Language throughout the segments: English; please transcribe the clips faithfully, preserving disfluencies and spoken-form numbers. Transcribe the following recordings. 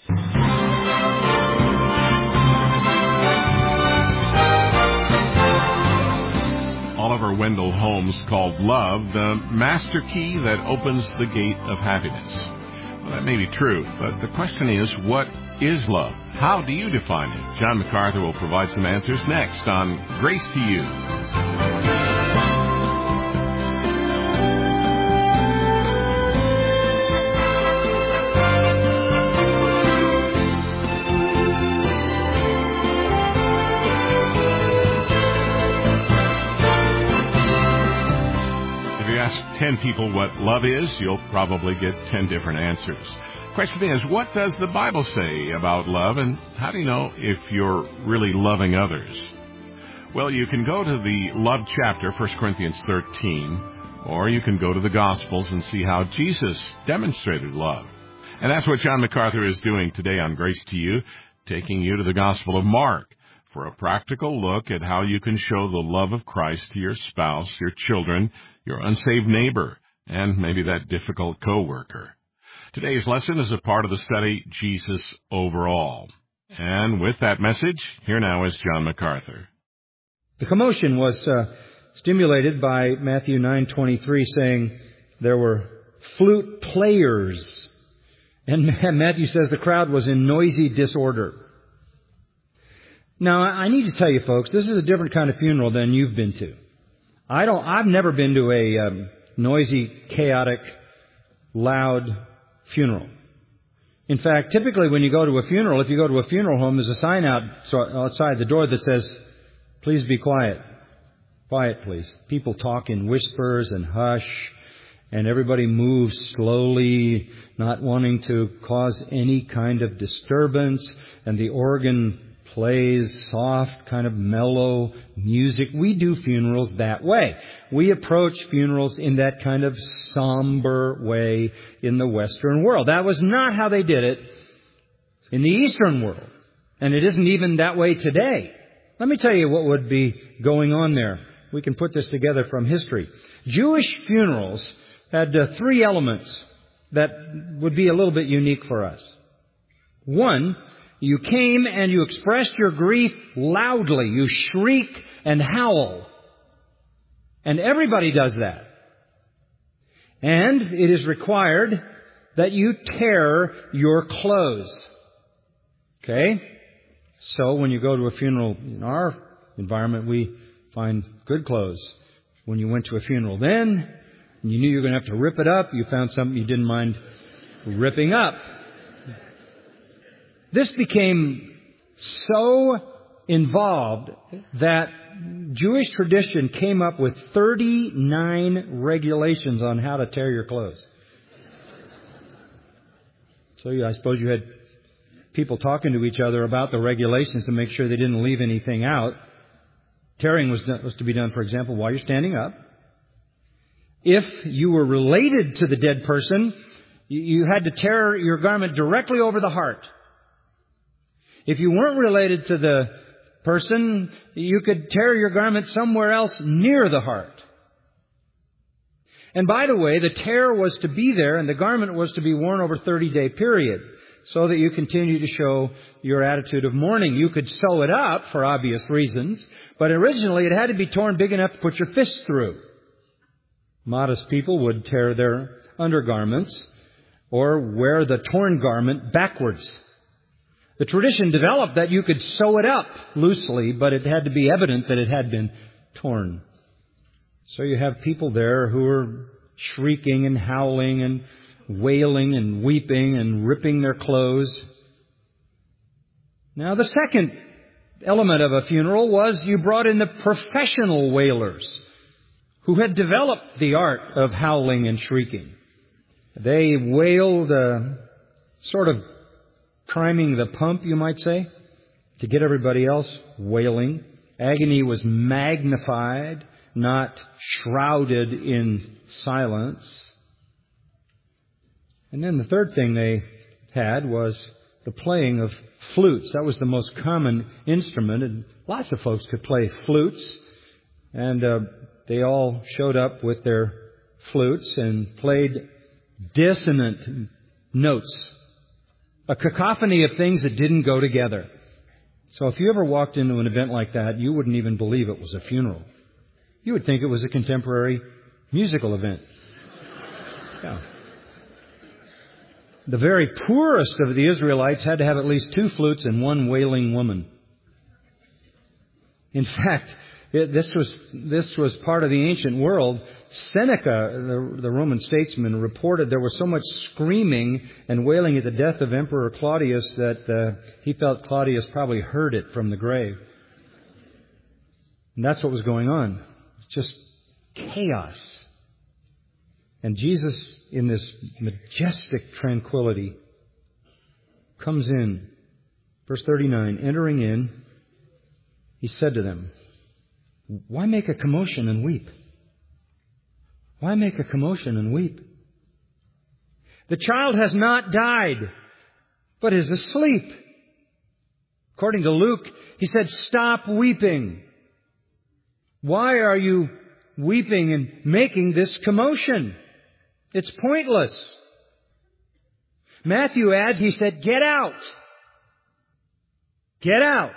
Oliver Wendell Holmes called love the master key that opens the gate of happiness. Well, that may be true, but the question is, what is love? How do you define it? John MacArthur will provide some answers next on Grace to You. ten people what love is, you'll probably get ten different answers. Question is, what does the Bible say about love, and how do you know if you're really loving others? Well, you can go to the love chapter, First Corinthians thirteen, or you can go to the Gospels and see how Jesus demonstrated love. And that's what John MacArthur is doing today on Grace to You, taking you to the Gospel of Mark for a practical look at how you can show the love of Christ to your spouse, your children, your unsaved neighbor, and maybe that difficult coworker. Today's lesson is a part of the study, Jesus Overall. And with that message, here now is John MacArthur. The commotion was uh, stimulated by Matthew nine twenty-three saying there were flute players. And Matthew says the crowd was in noisy disorder. Now, I need to tell you, folks, this is a different kind of funeral than you've been to. I don't, I've never been to a um, noisy, chaotic, loud funeral. In fact, typically when you go to a funeral, if you go to a funeral home, there's a sign out so outside the door that says, "Please be quiet. Quiet, please." People talk in whispers and hush, and everybody moves slowly, not wanting to cause any kind of disturbance, and the organ plays soft, kind of mellow music. We do funerals that way. We approach funerals in that kind of somber way in the Western world. That was not how they did it in the Eastern world. And it isn't even that way today. Let me tell you what would be going on there. We can put this together from history. Jewish funerals had uh, three elements that would be a little bit unique for us. One, you came and you expressed your grief loudly. You shriek and howl. And everybody does that. And it is required that you tear your clothes. Okay? So when you go to a funeral in our environment, we find good clothes. When you went to a funeral then, and you knew you were going to have to rip it up, you found something you didn't mind ripping up. This became so involved that Jewish tradition came up with thirty-nine regulations on how to tear your clothes. So yeah, I suppose you had people talking to each other about the regulations to make sure they didn't leave anything out. Tearing was, done, was to be done, for example, while you're standing up. If you were related to the dead person, you, you had to tear your garment directly over the heart. If you weren't related to the person, you could tear your garment somewhere else near the heart. And by the way, the tear was to be there and the garment was to be worn over a thirty-day period so that you continue to show your attitude of mourning. You could sew it up for obvious reasons, but originally it had to be torn big enough to put your fist through. Modest people would tear their undergarments or wear the torn garment backwards. The tradition developed that you could sew it up loosely, but it had to be evident that it had been torn. So you have people there who are shrieking and howling and wailing and weeping and ripping their clothes. Now, the second element of a funeral was you brought in the professional wailers who had developed the art of howling and shrieking. They wailed uh, sort of priming the pump, you might say, to get everybody else wailing. Agony was magnified, not shrouded in silence. And then the third thing they had was the playing of flutes. That was the most common instrument, and lots of folks could play flutes. And uh, they all showed up with their flutes and played dissonant notes. A cacophony of things that didn't go together. So if you ever walked into an event like that, you wouldn't even believe it was a funeral. You would think it was a contemporary musical event. Yeah. The very poorest of the Israelites had to have at least two flutes and one wailing woman. In fact, it, this was this was part of the ancient world. Seneca, the, the Roman statesman, reported there was so much screaming and wailing at the death of Emperor Claudius that uh, he felt Claudius probably heard it from the grave. And that's what was going on. Just chaos. And Jesus, in this majestic tranquility, comes in. Verse thirty-nine, entering in, he said to them, "Why make a commotion and weep? Why make a commotion and weep? The child has not died, but is asleep." According to Luke, he said, "Stop weeping. Why are you weeping and making this commotion? It's pointless." Matthew adds, he said, "Get out. Get out."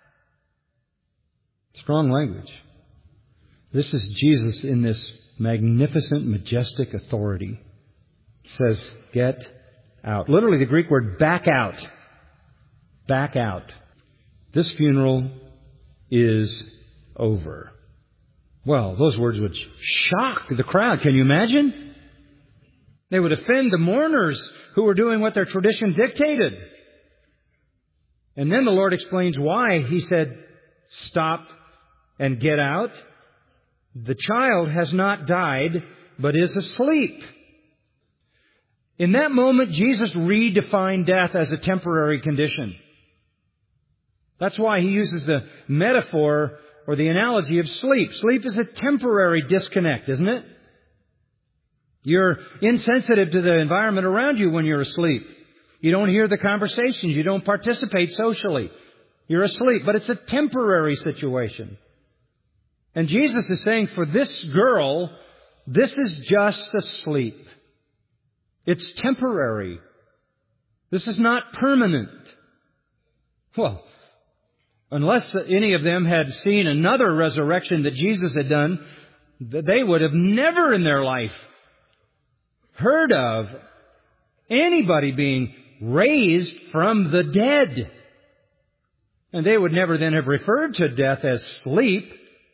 Strong language. This is Jesus in this magnificent, majestic authority. He says, "Get out." Literally the Greek word, back out. Back out. This funeral is over. Well, those words would shock the crowd. Can you imagine? They would offend the mourners who were doing what their tradition dictated. And then the Lord explains why. He said, "Stop and get out. The child has not died, but is asleep." In that moment, Jesus redefined death as a temporary condition. That's why he uses the metaphor or the analogy of sleep. Sleep is a temporary disconnect, isn't it? You're insensitive to the environment around you when you're asleep. You don't hear the conversations. You don't participate socially. You're asleep, but it's a temporary situation. And Jesus is saying for this girl, this is just a sleep. It's temporary. This is not permanent. Well, unless any of them had seen another resurrection that Jesus had done, they would have never in their life heard of anybody being raised from the dead. And they would never then have referred to death as sleep.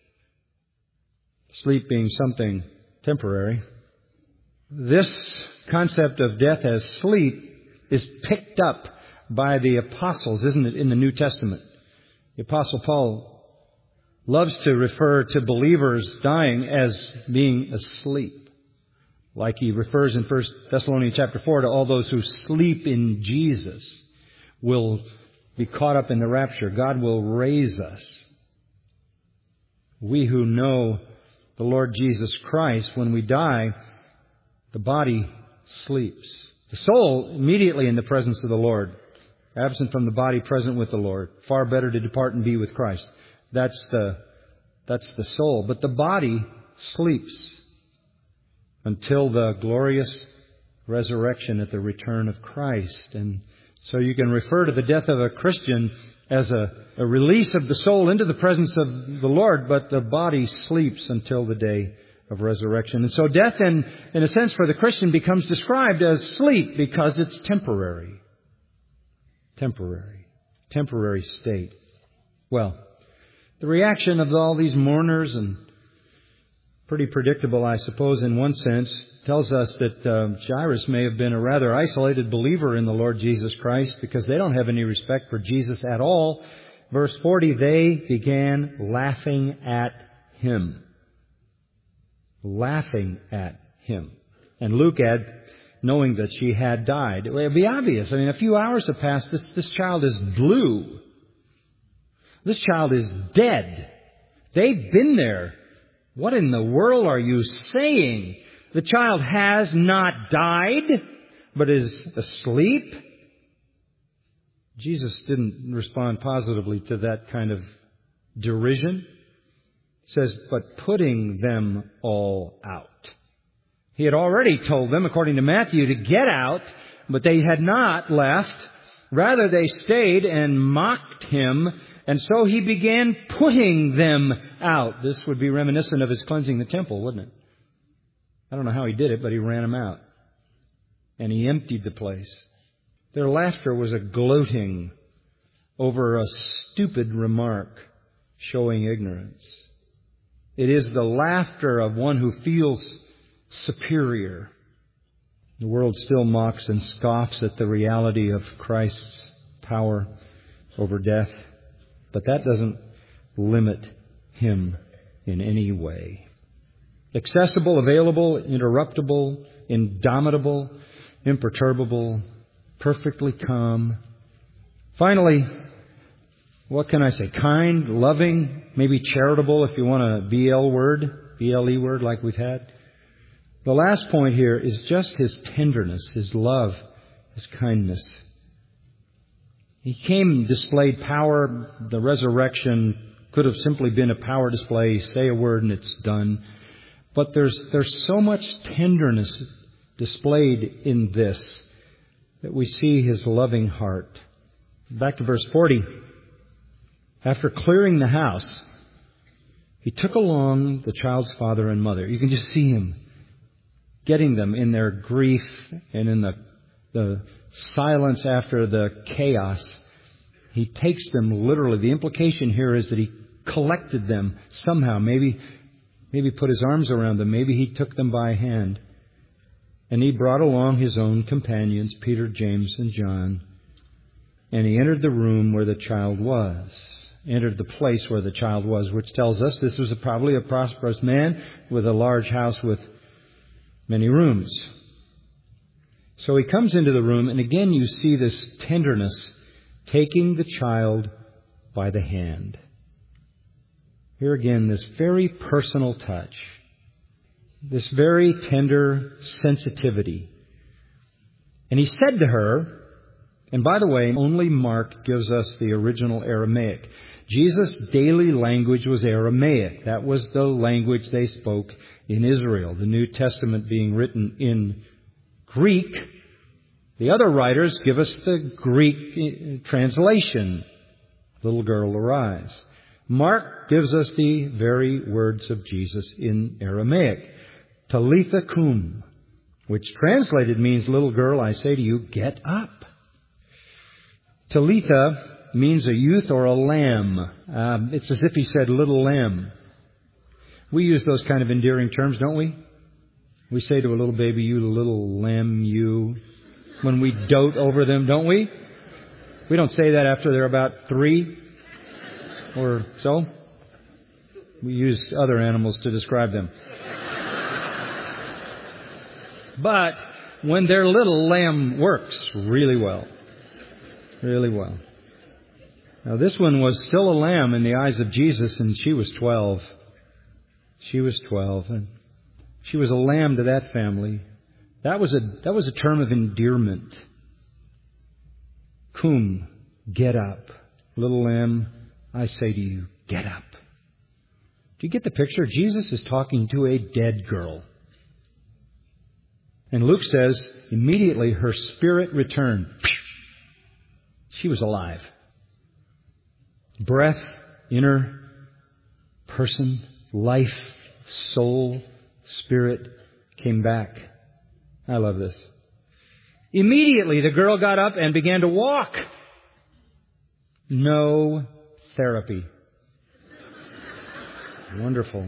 Sleep being something temporary. This concept of death as sleep is picked up by the apostles, isn't it, in the New Testament? The Apostle Paul loves to refer to believers dying as being asleep. Like he refers in First Thessalonians chapter four to all those who sleep in Jesus will be caught up in the rapture. God will raise us. We who know the Lord Jesus Christ, when we die, the body sleeps. The soul immediately in the presence of the Lord. Absent from the body, present with the Lord. Far better to depart and be with Christ. That's the, that's the soul. But the body sleeps until the glorious resurrection at the return of Christ. And so you can refer to the death of a Christian as a, a release of the soul into the presence of the Lord, but the body sleeps until the day of resurrection. And so death, in, in a sense, for the Christian becomes described as sleep because it's temporary. Temporary. Temporary state. Well, the reaction of all these mourners, and pretty predictable, I suppose, in one sense, tells us that uh, Jairus may have been a rather isolated believer in the Lord Jesus Christ because they don't have any respect for Jesus at all. Verse forty, they began laughing at him. Laughing at him. And Luke adds, knowing that she had died. It would be obvious. I mean, a few hours have passed. This, this child is blue. This child is dead. They've been there. What in the world are you saying? The child has not died, but is asleep. Jesus didn't respond positively to that kind of derision. He says, but putting them all out. He had already told them, according to Matthew, to get out, but they had not left. Rather, they stayed and mocked him, and so he began putting them out. This would be reminiscent of his cleansing the temple, wouldn't it? I don't know how he did it, but he ran them out. And he emptied the place. Their laughter was a gloating over a stupid remark showing ignorance. It is the laughter of one who feels superior. The world still mocks and scoffs at the reality of Christ's power over death, but that doesn't limit him in any way. Accessible, available, interruptible, indomitable, imperturbable, perfectly calm. Finally, what can I say? Kind, loving, maybe charitable if you want a B L word, B L E word like we've had. The last point here is just his tenderness, his love, his kindness. He came, displayed power. The resurrection could have simply been a power display. Say a word and it's done. But there's there's so much tenderness displayed in this that we see his loving heart. Back to verse forty. After clearing the house, he took along the child's father and mother. You can just see him getting them in their grief and in the, the silence after the chaos. He takes them literally. The implication here is that he collected them somehow. Maybe, maybe put his arms around them. Maybe he took them by hand. And he brought along his own companions, Peter, James, and John. And he entered the room where the child was. Entered the place where the child was, which tells us this was a, probably a prosperous man with a large house with many rooms. So he comes into the room, and again you see this tenderness, taking the child by the hand. Here again, this very personal touch, this very tender sensitivity. And he said to her, and by the way, only Mark gives us the original Aramaic. Jesus' daily language was Aramaic. That was the language they spoke in Israel. The New Testament being written in Greek. The other writers give us the Greek translation. Little girl, arise. Mark gives us the very words of Jesus in Aramaic. Talitha cum, which translated means, little girl, I say to you, get up. Talitha means a youth or a lamb. Um, it's as if he said, little lamb. We use those kind of endearing terms, don't we? We say to a little baby, you little lamb, you, when we dote over them, don't we? We don't say that after they're about three or so. We use other animals to describe them. But when their little lamb works really well. Really well. Now this one was still a lamb in the eyes of Jesus, and she was twelve. She was twelve, and she was a lamb to that family. That was a that was a term of endearment. Cum, get up. Little lamb, I say to you, get up. Do you get the picture? Jesus is talking to a dead girl. And Luke says, immediately her spirit returned. She was alive. Breath, inner person, life, soul, spirit came back. I love this. Immediately the girl got up and began to walk. No therapy. Wonderful.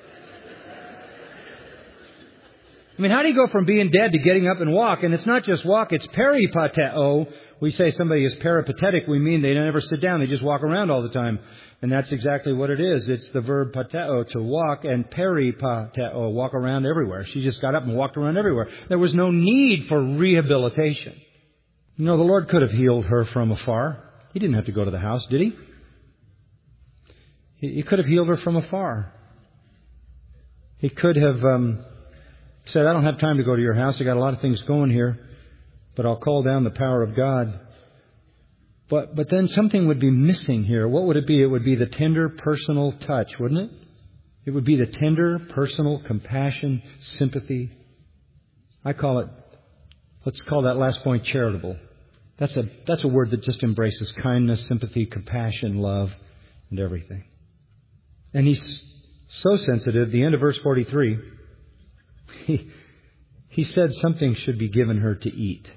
I mean, how do you go from being dead to getting up and walk? And it's not just walk, it's peripateo. We say somebody is peripatetic, we mean they never sit down, they just walk around all the time. And that's exactly what it is. It's the verb pateo, to walk, and peripateo, walk around everywhere. She just got up and walked around everywhere. There was no need for rehabilitation. You know, the Lord could have healed her from afar. He didn't have to go to the house, did he? He could have healed her from afar. He could have um, said, I don't have time to go to your house. I got a lot of things going here, but I'll call down the power of God. But but then something would be missing here. What would it be? It would be the tender personal touch, wouldn't it? It would be the tender personal compassion, sympathy. I call it, let's call that last point charitable. That's a, that's a word that just embraces kindness, sympathy, compassion, love, and everything. And he's so sensitive, the end of verse forty-three, he, he said something should be given her to eat.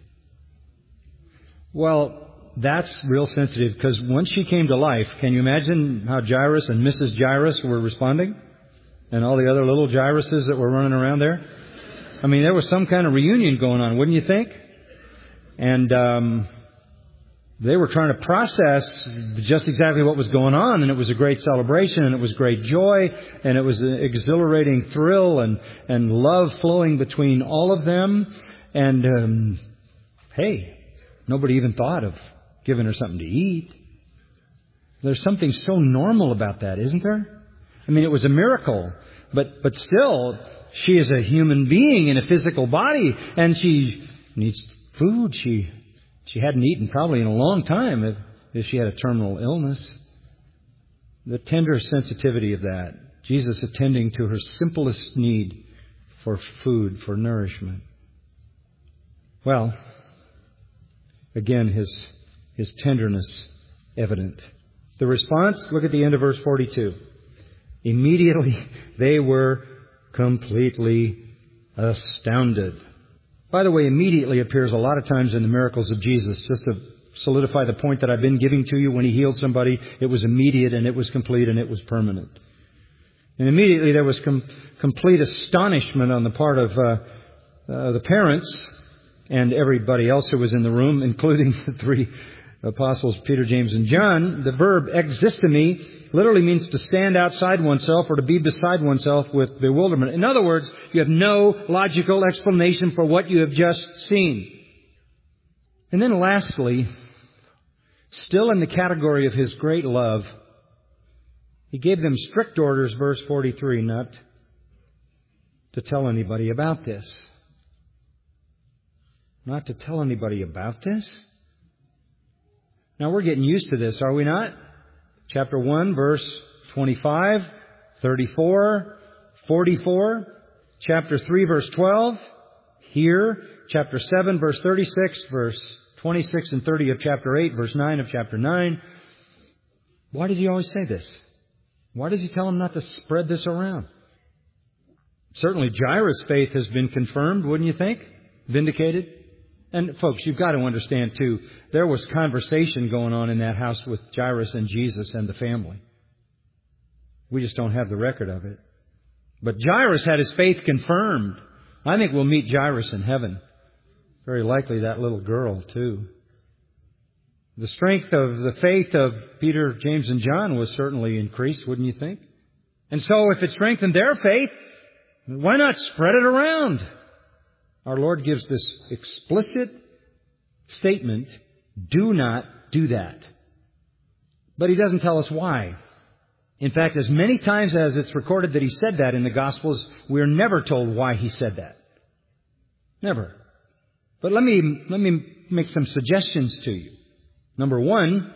Well, that's real sensitive, because once she came to life, can you imagine how Jairus and Missus Jairus were responding? And all the other little Jairuses that were running around there? I mean, there was some kind of reunion going on, wouldn't you think? And um, they were trying to process just exactly what was going on, and it was a great celebration, and it was great joy, and it was an exhilarating thrill and, and love flowing between all of them. And um, hey, nobody even thought of giving her something to eat. There's something so normal about that, isn't there? I mean, it was a miracle, but but still, she is a human being in a physical body, and she needs food. She she hadn't eaten probably in a long time if, if she had a terminal illness. The tender sensitivity of that, Jesus attending to her simplest need for food, for nourishment. Well, again, his his tenderness evident. The response, look at the end of verse forty-two. Immediately they were completely astounded. By the way, immediately appears a lot of times in the miracles of Jesus. Just to solidify the point that I've been giving to you, when He healed somebody, it was immediate and it was complete and it was permanent. And immediately there was com- complete astonishment on the part of uh, uh, the parents and everybody else who was in the room, including the three apostles, Peter, James, and John. The verb existemi literally means to stand outside oneself or to be beside oneself with bewilderment. In other words, you have no logical explanation for what you have just seen. And then lastly, still in the category of His great love, He gave them strict orders, verse forty-three, not to tell anybody about this. Not to tell anybody about this? Now, we're getting used to this, are we not? Chapter one, verse twenty-five, thirty-four, forty-four. Chapter three, verse twelve. Here. Chapter seven, verse thirty-six, verse twenty-six and thirty of chapter eight, verse nine of chapter nine. Why does He always say this? Why does He tell them not to spread this around? Certainly Jairus' faith has been confirmed, wouldn't you think? Vindicated. And folks, you've got to understand too, there was conversation going on in that house with Jairus and Jesus and the family. We just don't have the record of it. But Jairus had his faith confirmed. I think we'll meet Jairus in heaven. Very likely that little girl too. The strength of the faith of Peter, James, and John was certainly increased, wouldn't you think? And so if it strengthened their faith, why not spread it around? Our Lord gives this explicit statement, do not do that. But He doesn't tell us why. In fact, as many times as it's recorded that He said that in the Gospels, we're never told why He said that. Never. But let me, let me make some suggestions to you. Number one,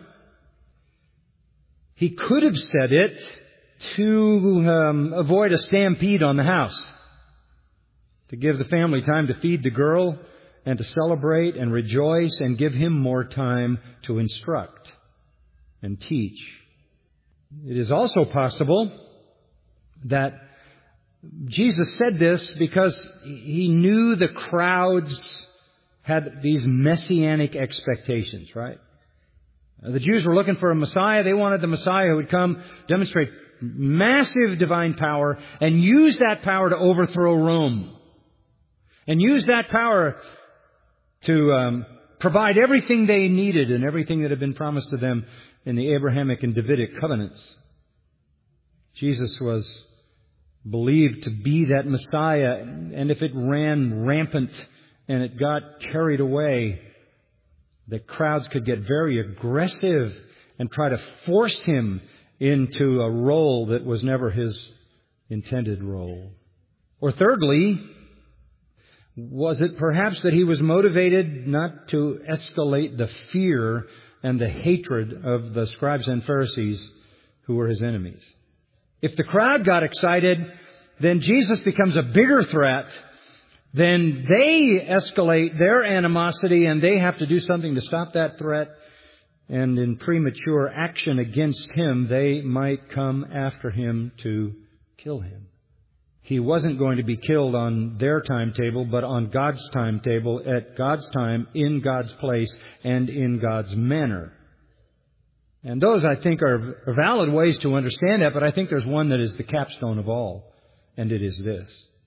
He could have said it to um, avoid a stampede on the house. To give the family time to feed the girl and to celebrate and rejoice and give Him more time to instruct and teach. It is also possible that Jesus said this because He knew the crowds had these messianic expectations, right? The Jews were looking for a Messiah. They wanted the Messiah who would come, demonstrate massive divine power, and use that power to overthrow Rome. And use that power to um, provide everything they needed and everything that had been promised to them in the Abrahamic and Davidic covenants. Jesus was believed to be that Messiah, and if it ran rampant and it got carried away, the crowds could get very aggressive and try to force Him into a role that was never His intended role. Or thirdly, was it perhaps that He was motivated not to escalate the fear and the hatred of the scribes and Pharisees who were His enemies? If the crowd got excited, then Jesus becomes a bigger threat then they escalate their animosity and they have to do something to stop that threat. And in premature action against him, they might come after him to kill him. He wasn't going to be killed on their timetable, but on God's timetable, at God's time, in God's place, and in God's manner. And those, I think, are valid ways to understand that, but I think there's one that is the capstone of all, and it is this.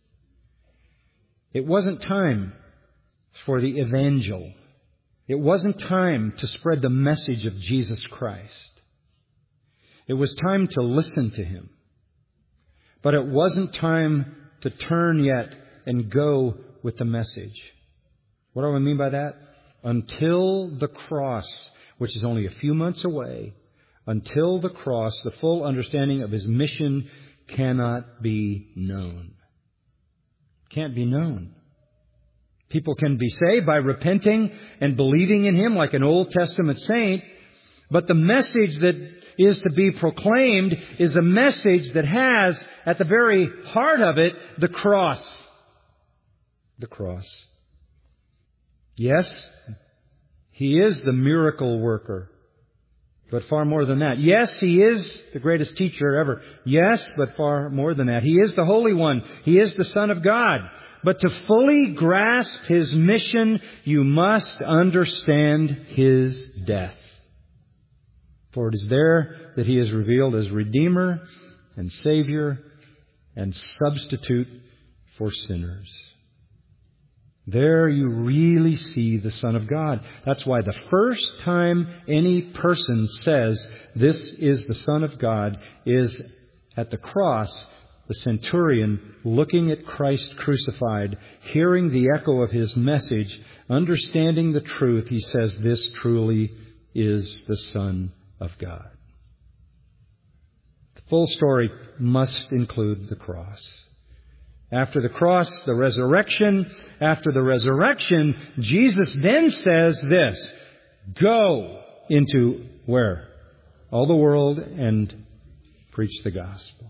It wasn't time for the evangel. It wasn't time to spread the message of Jesus Christ. It was time to listen to Him. But it wasn't time to turn yet and go with the message. What do I mean by that? Until the cross, which is only a few months away, until the cross, the full understanding of His mission cannot be known. Can't be known. People can be saved by repenting and believing in Him like an Old Testament saint, but the message that is to be proclaimed is a message that has, at the very heart of it, the cross. The cross. Yes, He is the miracle worker, but far more than that. Yes, He is the greatest teacher ever. Yes, but far more than that. He is the Holy One. He is the Son of God. But to fully grasp His mission, you must understand His death. For it is there that He is revealed as Redeemer and Savior and substitute for sinners. There you really see the Son of God. That's why the first time any person says, "This is the Son of God," is at the cross. The centurion, looking at Christ crucified, hearing the echo of His message, understanding the truth, he says, "This truly is the Son of God." The full story must include the cross. After the cross, the resurrection. After the resurrection, Jesus then says this, "Go into" where? "All the world and preach the gospel."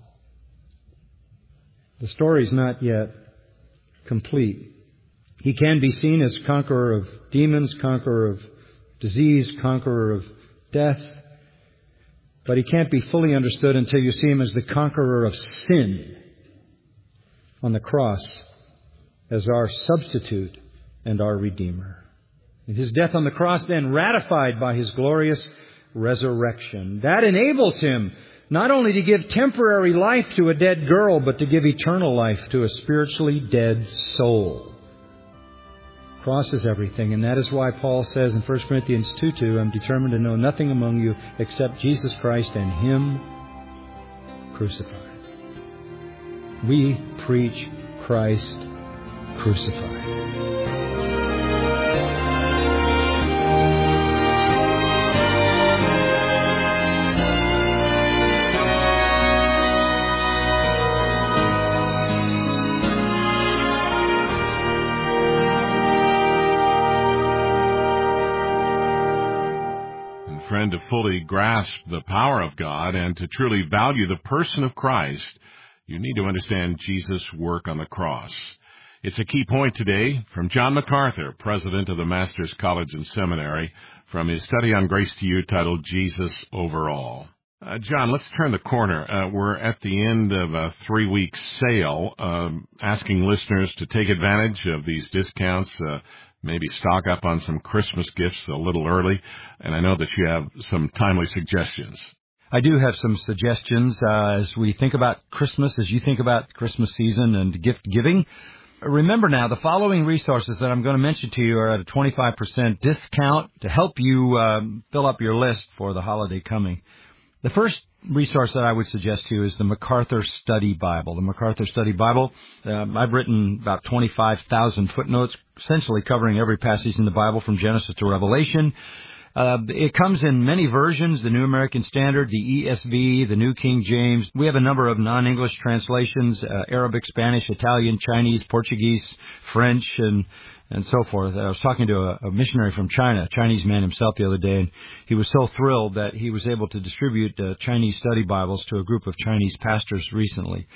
The story's not yet complete. He can be seen as conqueror of demons, conqueror of disease, conqueror of death. But He can't be fully understood until you see Him as the conqueror of sin on the cross, as our substitute and our Redeemer. And His death on the cross then ratified by His glorious resurrection. That enables Him not only to give temporary life to a dead girl, but to give eternal life to a spiritually dead soul. Cross is everything, and that is why Paul says in First Corinthians two two, "I'm determined to know nothing among you except Jesus Christ and Him crucified." We preach Christ crucified. Friend, to fully grasp the power of God and to truly value the person of Christ, you need to understand Jesus' work on the cross. It's a key point today from John MacArthur, president of the Masters College and Seminary, from his study on Grace to You titled Jesus Over All. Uh, John, let's turn the corner. Uh, we're at the end of a three-week sale, um, asking listeners to take advantage of these discounts, uh, maybe stock up on some Christmas gifts a little early. And I know that you have some timely suggestions. I do have some suggestions uh, as we think about Christmas, as you think about Christmas season and gift giving. Remember now, the following resources that I'm going to mention to you are at a twenty-five percent discount to help you um, fill up your list for the holiday coming. The first resource that I would suggest to you is the MacArthur Study Bible. The MacArthur Study Bible, um, I've written about twenty-five thousand footnotes, essentially covering every passage in the Bible from Genesis to Revelation. Uh, it comes in many versions, the New American Standard, the E S V, the New King James. We have a number of non-English translations, uh, Arabic, Spanish, Italian, Chinese, Portuguese, French, and and so forth. I was talking to a, a missionary from China, a Chinese man himself, the other day, and he was so thrilled that he was able to distribute uh, Chinese study Bibles to a group of Chinese pastors recently.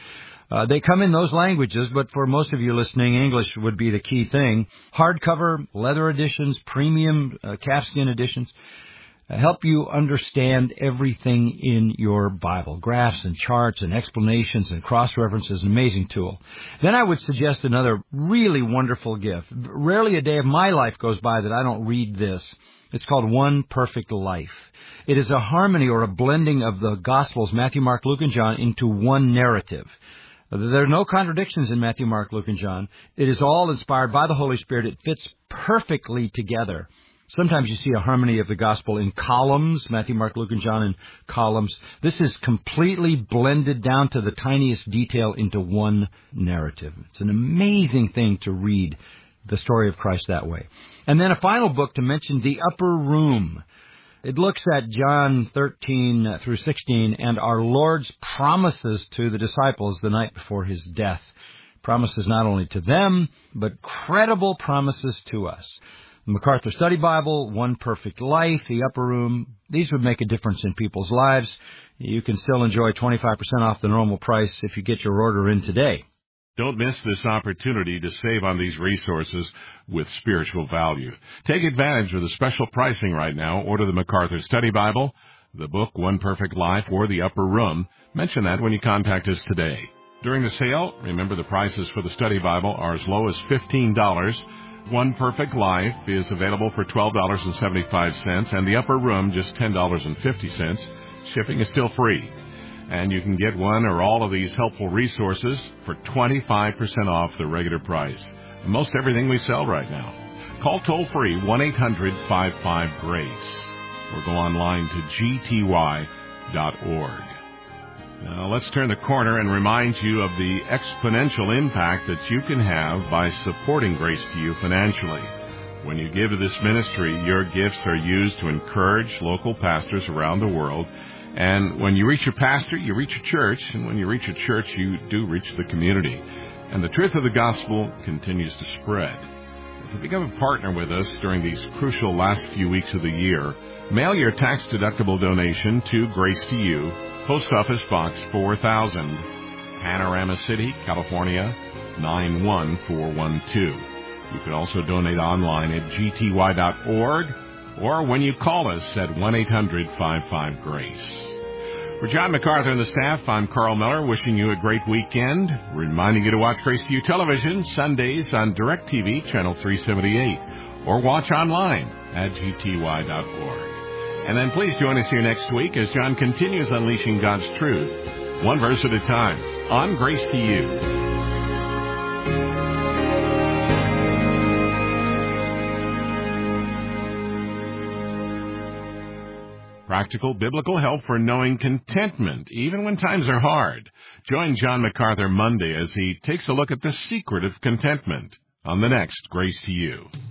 Uh, they come in those languages, but for most of you listening, English would be the key thing. Hardcover, leather editions, premium uh, calfskin editions. Help you understand everything in your Bible. Graphs and charts and explanations and cross-references, an amazing tool. Then I would suggest another really wonderful gift. Rarely a day of my life goes by that I don't read this. It's called One Perfect Life. It is a harmony or a blending of the Gospels, Matthew, Mark, Luke, and John, into one narrative. There are no contradictions in Matthew, Mark, Luke, and John. It is all inspired by the Holy Spirit. It fits perfectly together. Sometimes you see a harmony of the gospel in columns, Matthew, Mark, Luke, and John in columns. This is completely blended down to the tiniest detail into one narrative. It's an amazing thing to read the story of Christ that way. And then a final book to mention, The Upper Room. It looks at John thirteen through sixteen and our Lord's promises to the disciples the night before his death. Promises not only to them, but credible promises to us. The MacArthur Study Bible, One Perfect Life, The Upper Room. These would make a difference in people's lives. You can still enjoy twenty-five percent off the normal price if you get your order in today. Don't miss this opportunity to save on these resources with spiritual value. Take advantage of the special pricing right now. Order the MacArthur Study Bible, the book One Perfect Life, or The Upper Room. Mention that when you contact us today. During the sale, remember the prices for the Study Bible are as low as fifteen dollars. One Perfect Life is available for twelve dollars and seventy-five cents, and The Upper Room just ten dollars and fifty cents. Shipping is still free. And you can get one or all of these helpful resources for twenty-five percent off the regular price. Most everything we sell right now. Call toll-free one eight hundred five five GRACE or go online to g t y dot org. Now, let's turn the corner and remind you of the exponential impact that you can have by supporting Grace to You financially. When you give to this ministry, your gifts are used to encourage local pastors around the world. And when you reach a pastor, you reach a church. And when you reach a church, you do reach the community. And the truth of the gospel continues to spread. To become a partner with us during these crucial last few weeks of the year, mail your tax-deductible donation to Grace to You, Post Office Box four thousand, Panorama City, California, nine one four one two. You can also donate online at g t y dot org or when you call us at one eight hundred five five GRACE. For John MacArthur and the staff, I'm Carl Miller, wishing you a great weekend, reminding you to watch Grace to You Television Sundays on DirecTV, Channel three seventy-eight, or watch online at g t y dot org. And then please join us here next week as John continues unleashing God's truth, one verse at a time, on Grace to You. Practical biblical help for knowing contentment, even when times are hard. Join John MacArthur Monday as he takes a look at the secret of contentment on the next Grace to You.